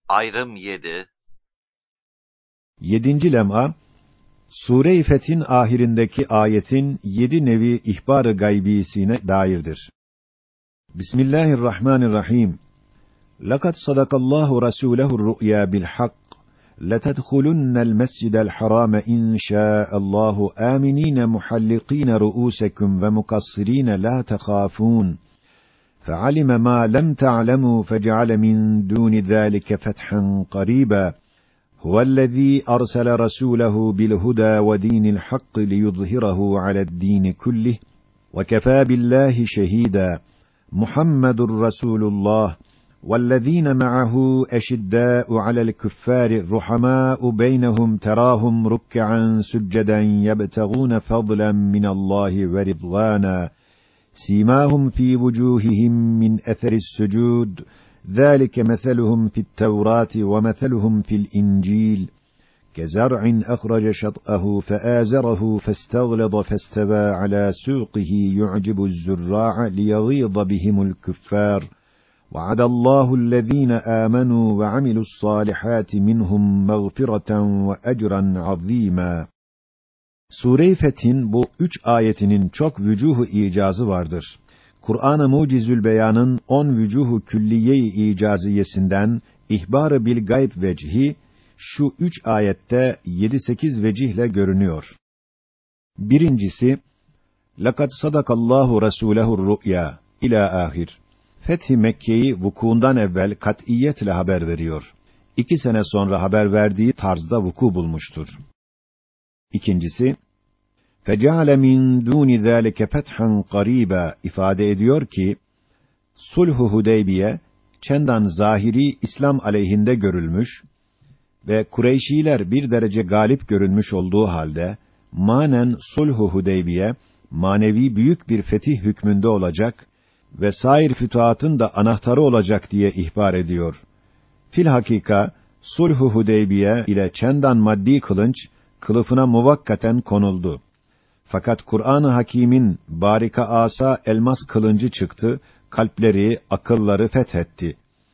Ayrım 7. 7. lem'a Sure-i Feth'in ahirindeki ayetin 7 nevi ihbar-ı gaybisine dairdir. Bismillahirrahmanirrahim. Lekad sadakallahu rasûlehu'r-ru'ya bil-hak. Letedhulunnel mescidel harame inşaallahu aminine muhallikine ru'usekum ve mukassirine la tehâfûn. Fe'alime ma lem ta'lemû fece'ale min dûni zâlike fethan qarîbâ. Huvellezî arsele rasûlehu bil-hudâ ve dînil hakk liyuzhirahu ale'd-dîni kullih ve kefâ billâhi şehîdâ. Muhammedur Rasûlullah vellezîne ma'ahu eşiddâ'u alel kuffâri ruhamâ'u beynehum terâhum ruk'an succeden yebtegûne fadlen minallâhi ve ridvâna. Sîmâhum fî vücûhihim min etheris-sucûd. ذَٰلِكَ مَثَلُهُمْ فِي التَّوْرَاةِ وَمَثَلُهُمْ فِي الْإِنْجِيلِ كَزَرْعٍ أَخْرَجَ شَطْأَهُ فَآزَرَهُ فَاسْتَغْلَظَ فَاسْتَوَىٰ عَلَىٰ سُوقِهِ يُعْجِبُ الزُّرَّاعَ لِيَغِيظَ بِهِمُ الْكُفَّارَ وَعَدَ اللّٰهُ الَّذ۪ينَ آمَنُوا وَعَمِلُوا الصَّالِحَاتِ مِنْهُمْ مَغْفِرَةً وَأَجْرًا عَظ۪يمًا. Sure-i Feth'in bu 3 ayetinin çok vücuhu icazı vardır. Kur'an-ı Mucizül Beyan'ın 10 vücuhu külliye-i icaziyesinden ihbar-ı bil gayb vecihi şu 3 ayette 7-8 vecihle görünüyor. Birincisi, lekad sadakallahu rasûlehu'r-ru'ya ila ahir. Fethi Mekke'yi vukuundan evvel kat'iyetle haber veriyor. 2 sene sonra haber verdiği tarzda vuku bulmuştur. İkincisi, فَجَعَلَ مِنْ دُونِ ذَٰلِكَ فَتْحًا قَرîبًا ifade ediyor ki, Sulh-u Hudeybiye, çendan zahiri İslam aleyhinde görülmüş ve Kureyşiler bir derece galip görünmüş olduğu halde, manen Sulh-u Hudeybiye, manevi büyük bir fetih hükmünde olacak ve sair fütuhatın da anahtarı olacak diye ihbar ediyor. Filhakika, Sulh-u Hudeybiye ile çendan maddi kılınç, kılıfına muvakkaten konuldu. Fakat Kur'an-ı Hakîm'in barika asa elmas kılıncı çıktı, kalpleri, akılları fethetti.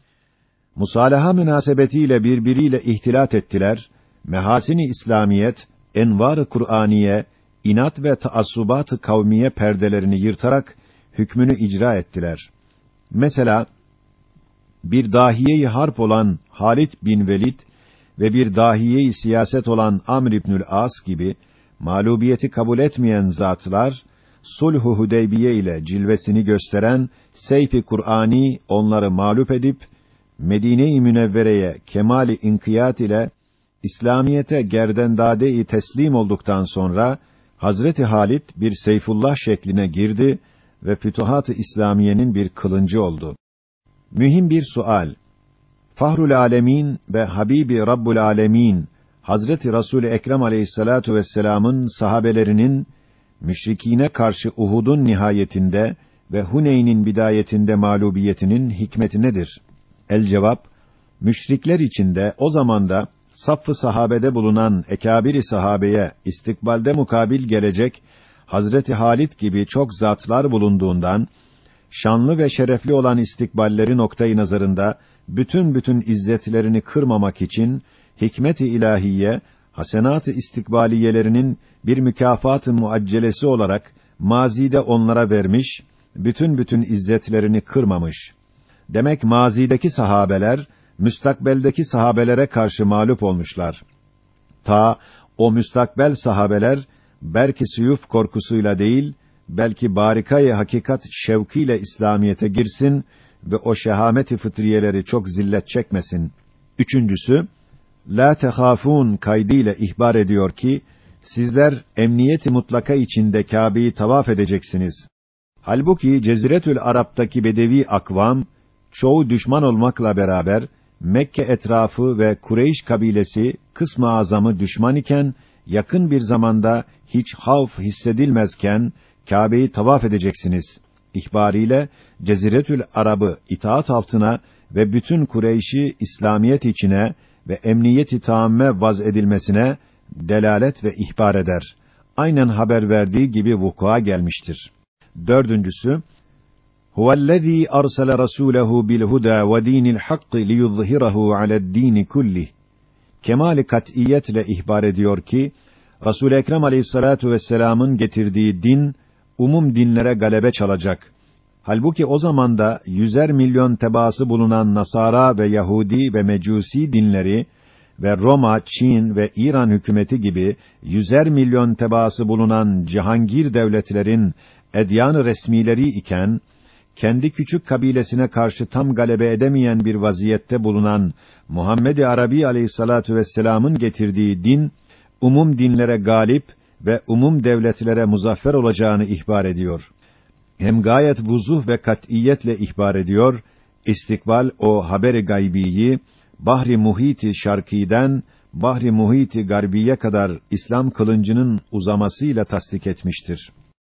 Musalaha münasebetiyle birbiriyle ihtilat ettiler, mehasin-i İslamiyet, envar-ı Kur'aniye, inat ve taassubat-ı kavmiye perdelerini yırtarak hükmünü icra ettiler. Mesela, bir dahiye-i harp olan Halid bin Velid ve bir dahiye-i siyaset olan Amr ibnül As gibi, mağlubiyeti kabul etmeyen zatlar, Sulh-u Hudeybiye ile cilvesini gösteren Seyf-i Kur'ani onları mağlup edip, Medine-i Münevvere'ye kemâl-i inkiyat ile İslamiyete gerdendâde-i teslim olduktan sonra, Hazreti Halid bir Seyfullah şekline girdi ve Fütuhat-ı İslamiye'nin bir kılıncı oldu. Mühim bir sual. Fahrul Âlemîn ve Habibi Rabbul Âlemîn, Hazreti Resul-i Ekrem Aleyhissalatu vesselam'ın sahabelerinin müşrikîne karşı Uhud'un nihayetinde ve Huneyn'in bidayetinde mağlubiyetinin hikmeti nedir? El cevap, müşrikler içinde o zamanda saff-ı sahabede bulunan ekâbir-i sahabeye istikbalde mukabil gelecek Hazreti Halid gibi çok zatlar bulunduğundan, şanlı ve şerefli olan istikballeri noktayı nazarında bütün izzetlerini kırmamak için hikmet-i ilahiye, hasenat-ı istikbaliyelerinin bir mükafat-ı muaccelesi olarak mazide onlara vermiş, bütün izzetlerini kırmamış. Demek mazideki sahabeler, müstakbeldeki sahabelere karşı mağlup olmuşlar. Ta o müstakbel sahabeler, belki suyuf korkusuyla değil, belki barikayı hakikat şevkiyle İslamiyete girsin ve o şehamet-i fıtriyeleri çok zillet çekmesin. Üçüncüsü, la tehâfûn kaydıyla ihbar ediyor ki, sizler emniyet-i mutlaka içinde Kâbe'yi tavaf edeceksiniz. Halbuki Ceziretül Arap'taki bedevi akvam, çoğu düşman olmakla beraber, Mekke etrafı ve Kureyş kabilesi, kısm-ı azamı düşman iken, yakın bir zamanda hiç havf hissedilmezken, Kâbe'yi tavaf edeceksiniz. İhbariyle, Ceziretül Arab'ı itaat altına ve bütün Kureyş'i İslamiyet içine ve emniyet-i tâmme vaz edilmesine delalet ve ihbar eder. Aynen haber verdiği gibi vukua gelmiştir. Dördüncüsü, Huvellezî arsale rasûlehu bil huda ve dînil hakkı liyuzhirahu ale'd-dîni kullih. Kemâl-i kat'iyetle ihbar ediyor ki, Resul-i Ekrem Aleyhissalâtu vesselâm'ın getirdiği din, umum dinlere galebe çalacak. Halbuki o zamanda 100'er milyon tebaası bulunan Nasara ve Yahudi ve Mecusi dinleri ve Roma, Çin ve İran hükümeti gibi 100'er milyon tebaası bulunan cihangir devletlerin edyan-ı resmileri iken, kendi küçük kabilesine karşı tam galebe edemeyen bir vaziyette bulunan Muhammed-i Arabi Aleyhissalatu vesselam'ın getirdiği din, umum dinlere galip ve umum devletlere muzaffer olacağını ihbar ediyor. Hem gayet vuzuh ve kat'iyetle ihbar ediyor, istikbal o haber-i gaybiyi, Bahri Muhit-i Şarkî'den Bahri Muhit-i Garbiye kadar İslam kılıncının uzamasıyla tasdik etmiştir.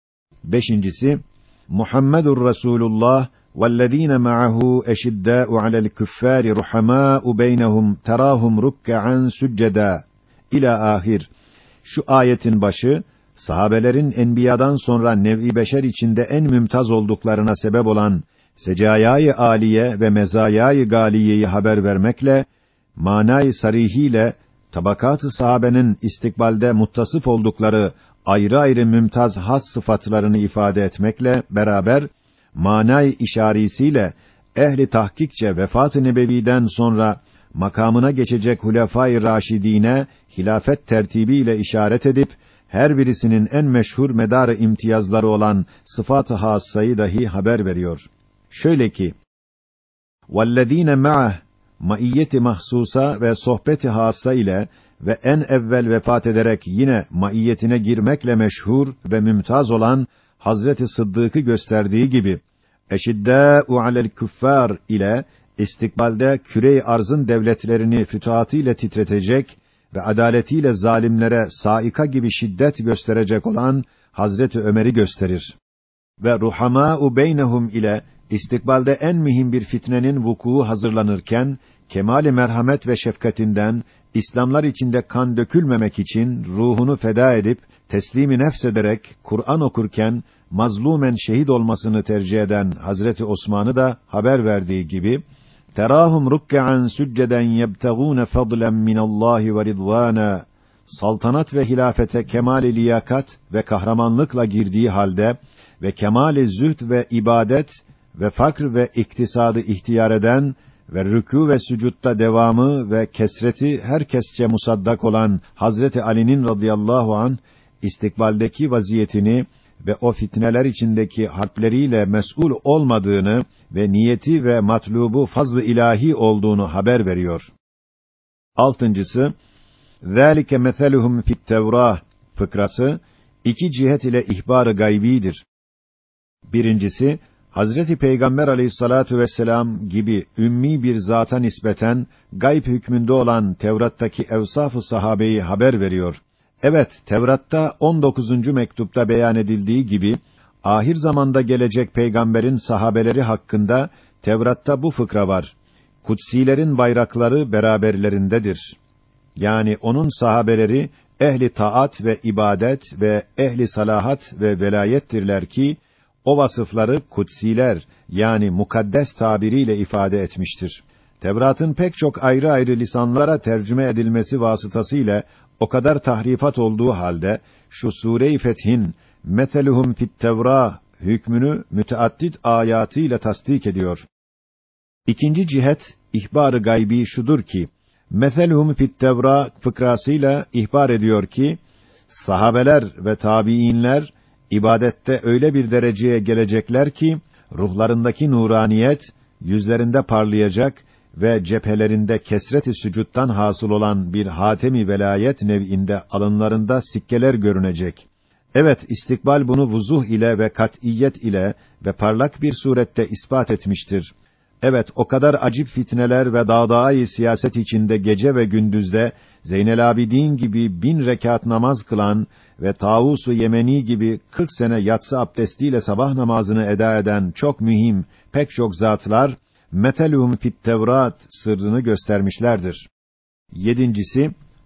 Beşincisi, Muhammedur Resulullah vellezîne ma'ahu eşiddâ'u alel küffâri ruhamâ'u beynehum terâhum rukka'an süccedâ ila ahir. Şu ayetin başı, sahabelerin enbiyadan sonra nev'i beşer içinde en mümtaz olduklarına sebep olan secayâ-i âliye ve mezâyâ-i gâliyeyi haber vermekle, manâ-i sarîhiyle tabakat-ı sahabenin istikbalde muttasıf oldukları ayrı ayrı mümtaz has sıfatlarını ifade etmekle beraber, manâ-i işarisiyle ehli tahkikçe vefat-ı nebeviden sonra makamına geçecek Hulefâ-i Râşidîne hilafet tertibiyle işaret edip, her birisinin en meşhur medar-ı imtiyazları olan sıfat-ı hâssayı dahi haber veriyor. Şöyle ki, وَالَّذ۪ينَ مَعَهُ maiyeti mahsusa ve sohbeti hassa ile ve en evvel vefat ederek yine maiyetine girmekle meşhur ve mümtaz olan Hazreti Sıddık'ı gösterdiği gibi, eşiddâ'u alel küffâr ile istikbalde küre-i arzın devletlerini fütuhatıyla titretecek ve adaletiyle zalimlere saika gibi şiddet gösterecek olan Hazreti Ömer'i gösterir. Ve ruhamâ'u beynehum ile istikbalde en mühim bir fitnenin vuku'u hazırlanırken, kemâl-i merhamet ve şefkatinden, İslamlar içinde kan dökülmemek için ruhunu feda edip, teslim-i nefs ederek, Kur'an okurken, mazlumen şehit olmasını tercih eden Hazreti Osman'ı da haber verdiği gibi, terâhum rukka'an sücceden yebtegûne fadlen minallâhi ve ridvâna, saltanat ve hilafete kemâl-i liyakat ve kahramanlıkla girdiği halde ve kemâl-i zühd ve ibadet ve fakr ve iktisadı ihtiyar eden ve rükû ve sücutta devamı ve kesreti herkesçe musaddak olan Hazreti Ali'nin radıyallahu anh istikbaldeki vaziyetini ve o fitneler içindeki harpleriyle mes'ul olmadığını ve niyeti ve matlubu fazl-ı ilahi olduğunu haber veriyor. Altıncısı, ذَٰلِكَ مَثَلُهُمْ فِي التَّوْرَاهِ fıkrası, iki cihet ile ihbar-ı gaybidir. Birincisi, Hazreti Peygamber aleyhissalatu vesselam gibi ümmi bir zata nispeten gayb hükmünde olan Tevrat'taki evsaf-ı sahabeyi haber veriyor. Evet, Tevrat'ta 19. mektupta beyan edildiği gibi ahir zamanda gelecek peygamberin sahabeleri hakkında Tevrat'ta bu fıkra var. Kutsilerin bayrakları beraberlerindedir. Yani onun sahabeleri ehli taat ve ibadet ve ehli salahat ve velayettirler ki o vasıfları kutsiler yani mukaddes tabiriyle ifade etmiştir. Tevrat'ın pek çok ayrı ayrı lisanlara tercüme edilmesi vasıtasıyla o kadar tahrifat olduğu halde şu Sure-i Feth'in meteluhum fit-Tevrâh hükmünü müteaddit ayatıyla tasdik ediyor. İkinci cihet ihbar-ı gaybi şudur ki meteluhum fit-Tevrâh fıkrasıyla ihbar ediyor ki sahabeler ve tabiinler ibadette öyle bir dereceye gelecekler ki ruhlarındaki nuraniyet yüzlerinde parlayacak ve cephelerinde kesret-i sücuttan hasıl olan bir hatemi velayet nev'inde alınlarında sikkeler görünecek. Evet, istikbal bunu vuzuh ile ve kat'iyet ile ve parlak bir surette ispat etmiştir. Evet, o kadar acip fitneler ve dağdağayı siyaset içinde gece ve gündüzde Zeynel Abidin gibi 1000 rekat namaz kılan ve Tavus-u Yemeni gibi 40 sene yatsı abdestiyle sabah namazını eda eden çok mühim pek çok zatlar meteluhum fit-Tevrat sırrını göstermişlerdir. Yedincisi,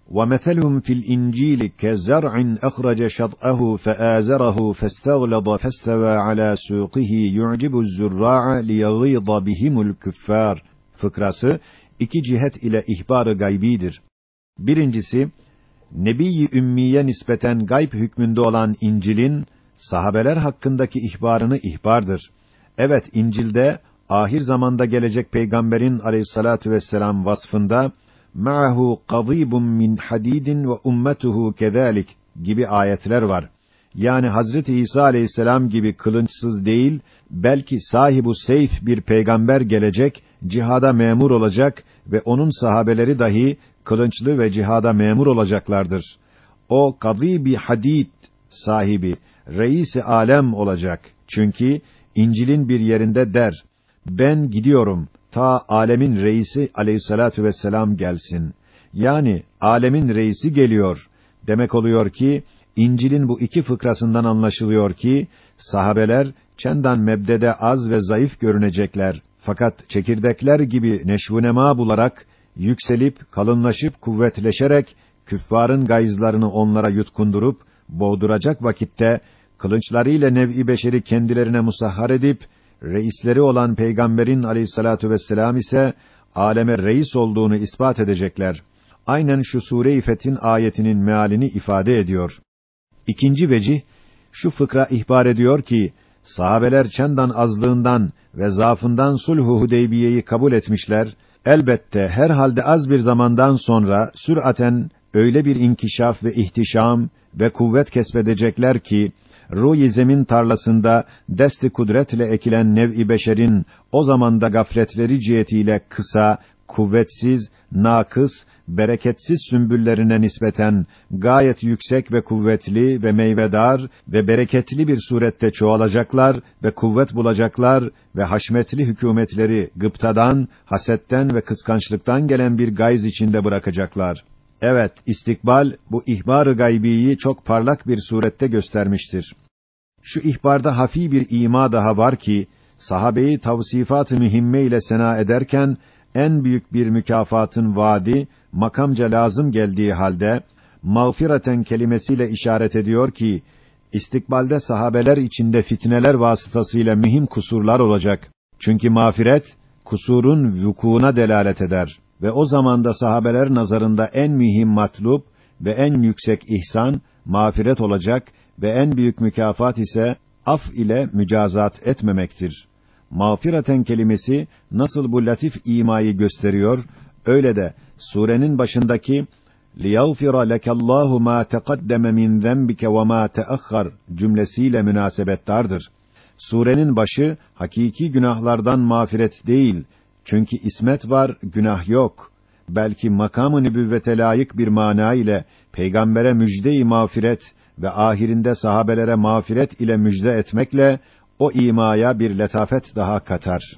وَمَثَلُهُمْ فِي الْإِنْجِيلِ كَزَرْعٍ أَخْرَجَ شَطْأَهُ فَآزَرَهُ فَاسْتَغْلَظَ فَاسْتَوَى عَلَى سُوقِهِ يُعْجِبُ الزُّرَّاعَ لِيَغِيظَ بِهِمُ الْكُفَّارِ fıkrası iki cihet ile ihbar-ı gaybidir. Birincisi, Nebi-i Ümmiye nispeten gayb hükmünde olan İncil'in sahabeler hakkındaki ihbarını ihbardır. Evet, İncil'de ahir zamanda gelecek peygamberin aleyhissalatu vesselam vasfında ma'ahu qadibun min hadidin ve ummetuhu kezalik gibi ayetler var. Yani Hazreti İsa aleyhisselam gibi kılınçsız değil, belki sahibu seyf bir peygamber gelecek, cihada memur olacak ve onun sahabeleri dahi kılınçlı ve cihada memur olacaklardır. O kadibi hadid sahibi, reis-i alem olacak. Çünkü İncil'in bir yerinde der, ben gidiyorum, ta alemin reisi aleyhissalatu vesselam gelsin. Yani alemin reisi geliyor. Demek oluyor ki, İncil'in bu iki fıkrasından anlaşılıyor ki, sahabeler çendan mebdede az ve zayıf görünecekler. Fakat çekirdekler gibi neşvunema bularak, yükselip, kalınlaşıp, kuvvetleşerek, küffarın gayızlarını onlara yutkundurup, boğduracak vakitte, kılınçlarıyla nev'i beşeri kendilerine musahhar edip, reisleri olan Peygamberin aleyhissalatu vesselam ise, aleme reis olduğunu ispat edecekler. Aynen şu Sure-i Fetih'in ayetinin mealini ifade ediyor. İkinci vecih, şu fıkra ihbar ediyor ki, sahabeler çendan azlığından ve zaafından sulh-u Hudeybiye'yi kabul etmişler, elbette herhalde az bir zamandan sonra süraten öyle bir inkişaf ve ihtişam ve kuvvet kesbedecekler ki, ruh-i zemin tarlasında dest-i kudretle ekilen nev'i beşerin o zamanda gafletleri cihetiyle kısa, kuvvetsiz, nakıs, bereketsiz sümbüllerine nispeten gayet yüksek ve kuvvetli ve meyvedar ve bereketli bir surette çoğalacaklar ve kuvvet bulacaklar ve haşmetli hükûmetleri gıptadan, hasetten ve kıskançlıktan gelen bir gayz içinde bırakacaklar. Evet, istikbal bu ihbar-ı gaybiyi çok parlak bir surette göstermiştir. Şu ihbarda hafi bir ima daha var ki, sahabeyi tavsifat-ı mühimme ile sena ederken, en büyük bir mükafatın vaadi, makamca lazım geldiği halde, mağfireten kelimesiyle işaret ediyor ki, istikbalde sahabeler içinde fitneler vasıtasıyla mühim kusurlar olacak. Çünkü mağfiret, kusurun vukuuna delalet eder. Ve o zamanda sahabeler nazarında en mühim matlub ve en yüksek ihsan, mağfiret olacak ve en büyük mükafat ise, af ile mücazat etmemektir. Mağfireten kelimesi, nasıl bu latif imayı gösteriyor, öyle de, surenin başındaki, لِيَغْفِرَ لَكَ اللّٰهُ مَا تَقَدَّمَ مِنْ ذَنْبِكَ وَمَا تَأَخَّرْ cümlesiyle münasebettardır. Surenin başı, hakiki günahlardan mağfiret değil, çünkü ismet var, günah yok. Belki makam-ı nübüvvete layık bir mana ile, peygambere müjde-i mağfiret ve ahirinde sahabelere mağfiret ile müjde etmekle, o imaya bir letafet daha katar.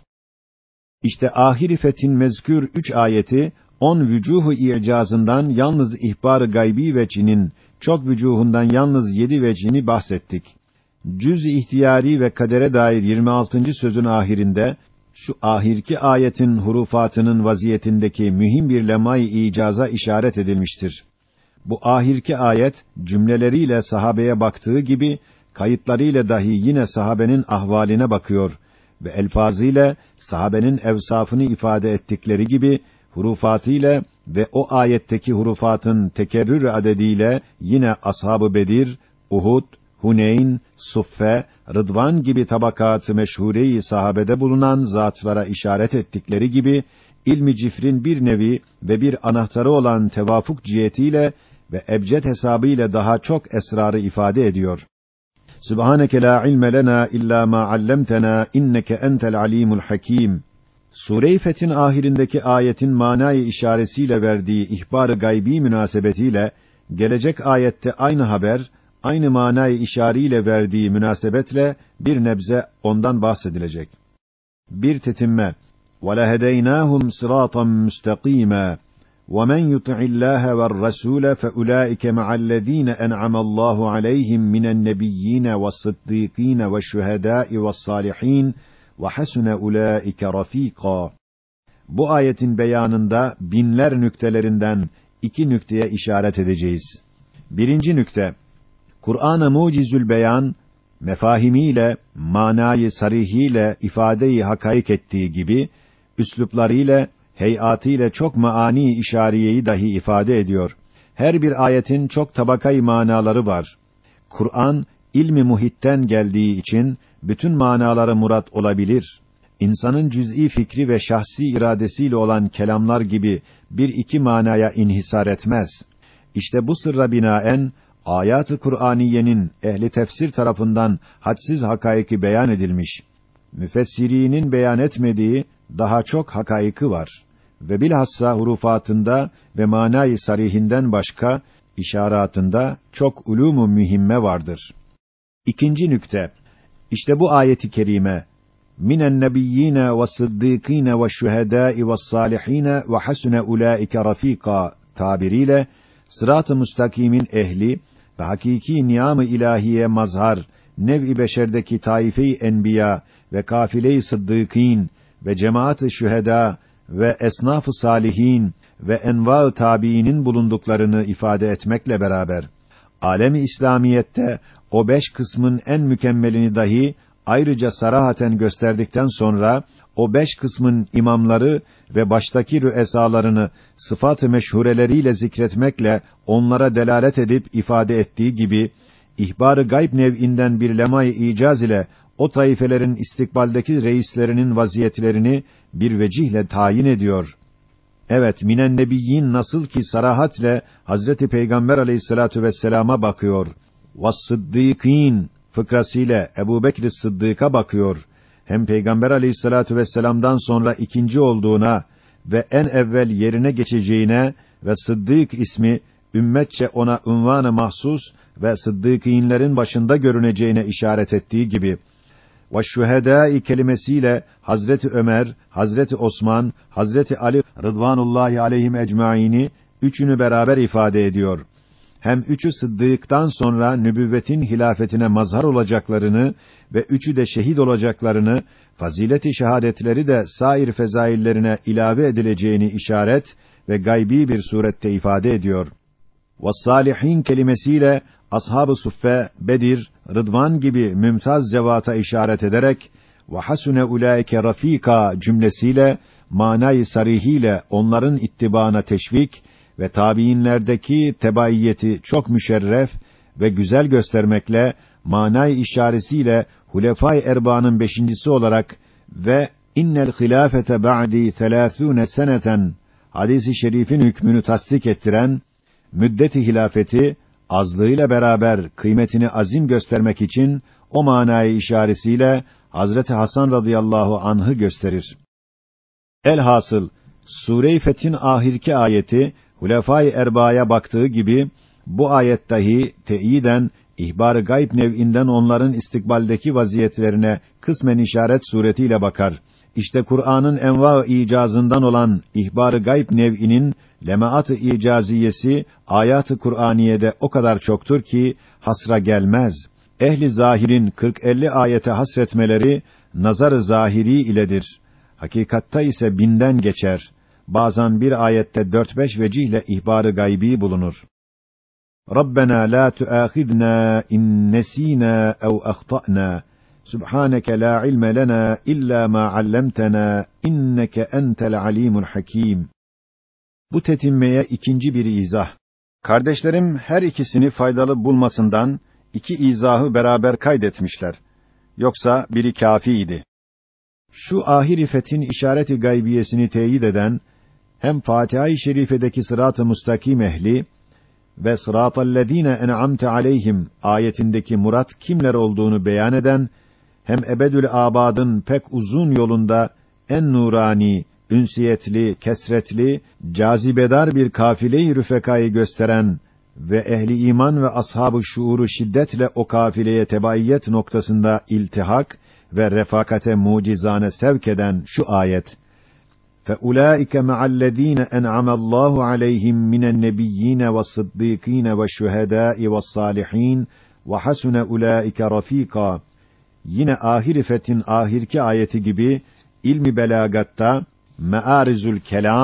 İşte ahir-i fethin mezkür 3 ayeti, 10 vücuhu i'cazından yalnız ihbar-ı gaybi vecinin, çok vücuhundan yalnız 7 vecini bahsettik. Cüz-i ihtiyari ve kadere dair 26. sözün ahirinde, şu ahirki ayetin hurufatının vaziyetindeki mühim bir lemay-ı icaza işaret edilmiştir. Bu ahirki ayet, cümleleriyle sahabeye baktığı gibi, kayıtlarıyla dahi yine sahabenin ahvaline bakıyor ve elfazıyla sahabenin evsafını ifade ettikleri gibi, hurufatıyla ve o ayetteki hurufatın tekerrür adediyle yine ashab-ı Bedir, Uhud, Huneyn, Suffe, Rıdvan gibi tabakatı meşhure-i sahabede bulunan zatlara işaret ettikleri gibi, ilmi cifrin bir nevi ve bir anahtarı olan tevafuk cihetiyle ve ebced hesabıyla daha çok esrarı ifade ediyor. Subhaneke la ilme lena illa ma allamtena inneke entel alimul hakim. Sure-i Fetih'in ahirindeki ayetin manayı işaretiyle verdiği ihbar-ı gaybi münasebetiyle gelecek ayette aynı haber, aynı manayı işariyle verdiği münasebetle bir nebze ondan bahsedilecek. Bir tetimme وَلَهَدَيْنَاهُمْ صِرَاطًا مُسْتَقِيمًا وَمَنْ يُطِعِ اللّٰهَ وَالرَّسُولَ فَأُولَٰئِكَ مَعَ الَّذ۪ينَ أَنْعَمَ اللّٰهُ عَلَيْهِمْ مِنَ النَّبِيِّينَ وَالصِّدِّيقِينَ وَالشُّهَدَاءِ وَالصَّالِحِينَ وَحَسُنَ أُولَٰئِكَ رَف۪يقًا. Bu ayetin beyanında binler nüktelerinden iki nükteye işaret edeceğiz. Birinci nükte, Kur'an-ı Mucizül Beyan, mefahimiyle, manayı sarihiyle ifade-i hakaik ettiği gibi, üsluplarıyla, heyatiyle çok maani işariyeyi dahi ifade ediyor. Her bir ayetin çok tabakayı manaları var. Kur'an, ilmi muhitten geldiği için, bütün manaları murat olabilir. İnsanın cüz'i fikri ve şahsi iradesiyle olan kelamlar gibi bir iki manaya inhisar etmez. İşte bu sırra binaen, ayat-ı Kur'aniyenin ehli tefsir tarafından hadsiz hakaiki beyan edilmiş. Müfessirinin beyan etmediği daha çok hakaiki var. Ve bilhassa hurufatında ve manayı sarihinden başka, işaratında çok ulûm-u mühimme vardır. İkinci nükte, işte bu ayeti kerime, minen nebiyyîne ve sıddîkîne ve şühedâi ve sâlihîne ve hasune ulâike rafîkâ tabiriyle, sırat-ı müstakimin ehli ve hakiki niyam-ı ilahiye mazhar, nev-i beşerdeki taife-i enbiya ve kafile-i sıddıkîn ve cemaat-ı şühedâ ve esnaf-ı salihin ve envâ-ı tâbiinin bulunduklarını ifade etmekle beraber, alem-i İslamiyette o 5 kısmın en mükemmelini dahi ayrıca sarahaten gösterdikten sonra, o 5 kısmın imamları ve baştaki rüesalarını sıfat-ı meşhureleriyle zikretmekle onlara delalet edip ifade ettiği gibi, ihbar-ı gayb nev'inden bir lemay-ı icaz ile o taifelerin istikbaldeki reislerinin vaziyetlerini bir vecihle tayin ediyor. Evet, minen nebiyyin nasıl ki sarahatle Hazreti Peygamber Aleyhissalatu vesselam'a bakıyor. Vas-sıddîkîn fıkrasıyla Ebubekr Sıddık'a bakıyor. Hem Peygamber Aleyhissalatu vesselam'dan sonra ikinci olduğuna ve en evvel yerine geçeceğine ve Sıddık ismi ümmetçe ona unvan-ı mahsus ve sıddıkînlerin başında görüneceğine işaret ettiği gibi, ve şühedâi kelimesiyle Hazreti Ömer, Hazreti Osman, Hazreti Ali Rıdvanullahi aleyhim ecmaîni üçünü beraber ifade ediyor. Hem üçü Sıddık'tan sonra nübüvvetin hilafetine mazhar olacaklarını ve üçü de şehit olacaklarını, fazilet-i şehadetleri de sair fezaillerine ilave edileceğini işaret ve gaybi bir surette ifade ediyor. وَالصَّالِحِينَ kelimesiyle Ashab-ı Suffe, Bedir, Rıdvan gibi mümtaz zevata işaret ederek وَحَسُنَ اُولَٰئِكَ رَف۪يكَ cümlesiyle, manayı sarihiyle onların ittibana teşvik ve tabiinlerdeki tebaiyeti çok müşerref ve güzel göstermekle, manayı işaretiyle Hulefâ-i Erba'nın beşincisi olarak ve innel hilâfete ba'dî 30 seneten hadis-i şerifin hükmünü tasdik ettiren, müddeti hilafeti azlığıyla beraber kıymetini azim göstermek için o manayı işaretiyle Hazreti Hasan radıyallahu anh'ı gösterir. Elhasıl Sûre-i Feth'in ahirki ayeti Hulefâ-i Erba'ya baktığı gibi bu ayet dahi teyiden ihbar-ı gayb nev'inden onların istikbaldeki vaziyetlerine kısmen işaret suretiyle bakar. İşte Kur'an'ın enva-ı icazından olan ihbar-ı gayb nev'inin lemaat-ı icaziyesi ayat-ı Kur'aniyede o kadar çoktur ki hasra gelmez. Ehli zahirin 40-50 ayete hasretmeleri nazar-ı zahiri iledir. Hakikatta ise 1000'den geçer. Bazen bir ayette 4-5 vecihle ihbar-ı gaybi bulunur. Rabbena la tuâkhidna in nesînâ ev ahta'nâ. Subhaneke la ilme lena illa ma allamtana inneke entel alimul hakim. Bu tetimmeye ikinci bir izah. Kardeşlerim her ikisini faydalı bulmasından iki izahı beraber kaydetmişler. Yoksa biri kâfiydi. Şu ahir-i fethin işareti gaybiyesini teyit eden hem Fatiha-i Şerife'deki sırat-ı müstakim ehli ve sıratallezîne en'amte aleyhim ayetindeki murat kimler olduğunu beyan eden hem ebedül abadın pek uzun yolunda en nurani, ünsiyetli, kesretli, cazibedar bir kafile-i rüfekayı gösteren ve ehli iman ve ashab-ı şuuru şiddetle o kafileye tebaiyet noktasında iltihak ve refakate mucizane sevk eden şu ayet: فَاُولَٰئِكَ مَعَ الَّذ۪ينَ اَنْعَمَ اللّٰهُ عَلَيْهِمْ مِنَ النَّبِيِّينَ وَالصِّدِّيقِينَ وَالشُّهَدَاءِ وَالصَّالِحِينَ وَحَسُنَ اُولَٰئِكَ رَف۪يقًا. Yine ahir-i fethin ahirki ayeti gibi ilmi belagatta meârizül kelam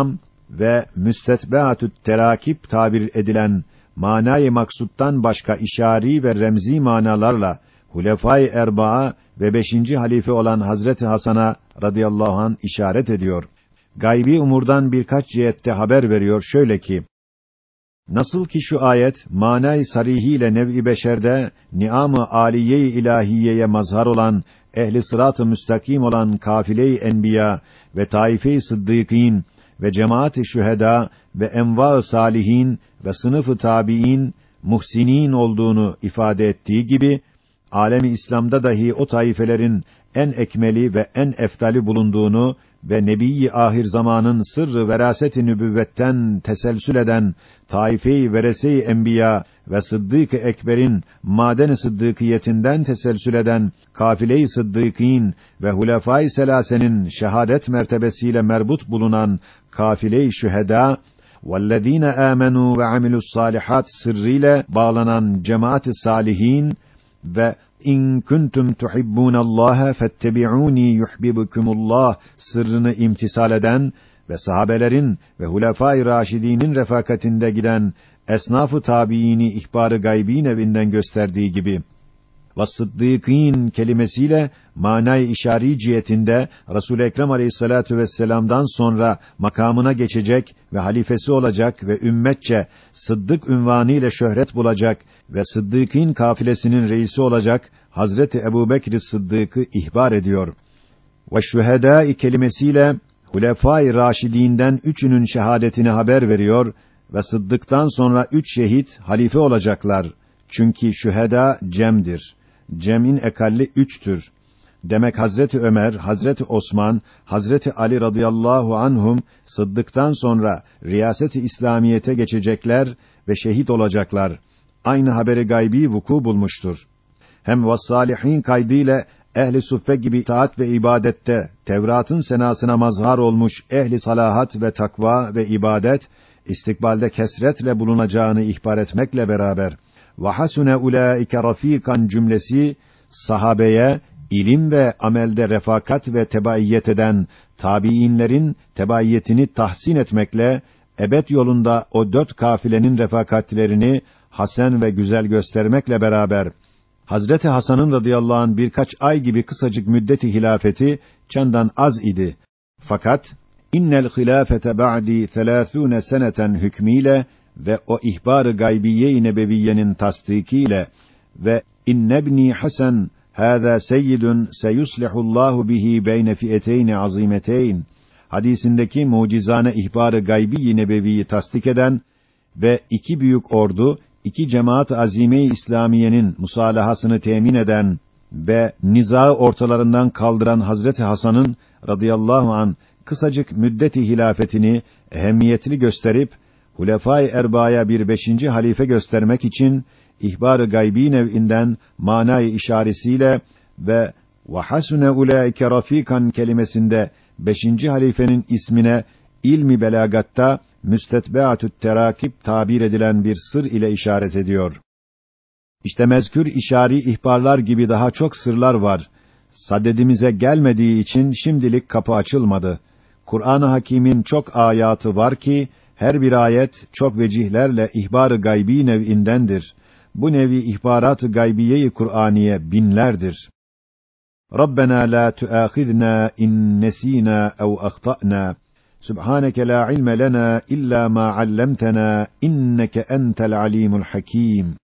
ve müstetbeatü't terakip tabir edilen manayı maksuttan başka işari ve remzi manalarla Hulefâ-i Erbaa ve 5. halife olan Hazreti Hasan'a radıyallahu anh işaret ediyor. Gaybi umurdan birkaç cihette haber veriyor şöyle ki: nasıl ki şu ayet manay sarihiyle nev'i beşerde ni'am-ı âliye-i ilahiyeye mazhar olan ehli sırat-ı müstakim olan kafile-i enbiya ve taife-i sıddıkîn ve cemaat-i şühedâ ve envâ-ı sâlihin ve sınıf-ı tâbiîn, muhsinîn olduğunu ifade ettiği gibi, alemi İslam'da dahi o taifelerin en ekmeli ve en eftali bulunduğunu ve Nebi-i ahir zamanın sırrı veraset-i nübüvvetten teselsül eden taife-i verese-i enbiya ve Sıddık-ı Ekber'in maden-i sıddıkiyetinden teselsül eden kafile-i sıddıkîn ve hulefâ-i selâsenin şehadet mertebesiyle merbut bulunan kafile-i şühedâ vellezîne âmenû ve amilussâlihât sırrıyla bağlanan cemaat-i sâlihin ve İn kuntum tuhibbunallaha fettebi'uni yuhibbukumullah sırrını imtisal eden ve sahabelerin ve hulefâ-i râşidînin refakatinde giden esnaf-ı tâbiîni ihbar-ı gaybi nevinden gösterdiği gibi ve-sıddîkîn kelimesiyle manay-ı işari cihetinde Resul-i Ekrem Aleyhissalatu vesselam'dan sonra makamına geçecek ve halifesi olacak ve ümmetçe Sıddık unvanı ile şöhret bulacak ve Sıddıkîn kafilesinin reisi olacak Hazreti Ebubekr Sıddık'ı ihbar ediyor. Ve şühedâ kelimesiyle Hulefâ-i Râşidînden üçünün şehadetini haber veriyor ve Sıddık'tan sonra 3 şehit halife olacaklar. Çünkü şühedâ cem'dir. Cem'in ekalli 3'tür. Demek Hazreti Ömer, Hazreti Osman, Hazreti Ali radıyallahu anhum Sıddık'tan sonra riyaset-i İslamiyete geçecekler ve şehit olacaklar. Aynı haberi gaybi vuku bulmuştur. Hem vas-salihin kaydıyla ehli suffe gibi itaat ve ibadette Tevrat'ın senasına mazhar olmuş ehli salahat ve takva ve ibadet istikbalde kesretle bulunacağını ihbar etmekle beraber ve hasune ulaike rafikan cümlesi sahabeye ilim ve amelde refakat ve tebaiyet eden tabiinlerin tebaiyetini tahsin etmekle ebed yolunda o 4 kafilenin refakatlerini hasen ve güzel göstermekle beraber Hazreti Hasan'ın radıyallahu anh birkaç ay gibi kısacık müddeti hilafeti çandan az idi. Fakat innel hilafete ba'di 30 seneten hükmüyle ve o ihbar-ı gaybiye-i nebeviyyenin tasdikiyle ve innebni Hasan hâzâ seyyidun seyuslihullahu bihi beyne fi'eteyn azimeteyn hadisindeki mucizane ihbar-ı gaybi-i nebeviyi tasdik eden ve 2 büyük ordu 2 cemaat-ı azime-i İslamiyenin musalahasını temin eden ve nizaı ortalarından kaldıran Hazreti Hasan'ın radıyallahu an kısacık müddeti hilafetini ehemmiyetli gösterip Hulefâ-i Erbâ'ya bir 5. halife göstermek için ihbar-ı gaybi nev'inden manayı işaresiyle ve hasune ulaike rafikan kelimesinde 5. halifenin ismine ilmi belagatta müstetbeatü't terakip tabir edilen bir sır ile işaret ediyor. İşte mezkür işari ihbarlar gibi daha çok sırlar var. Sadedimize gelmediği için şimdilik kapı açılmadı. Kur'an-ı Hakîm'in çok ayatı var ki her bir ayet çok vecihlerle ihbar-ı gaybi nev'indendir. Bu nevi ihbarat-ı gaybiye-i Kur'aniye binlerdir. Rabbena la tuâkhidna in nesînâ ev ahta'nâ. Subhaneke la ilme lena illa ma allamtana inneke entel alimul hakim.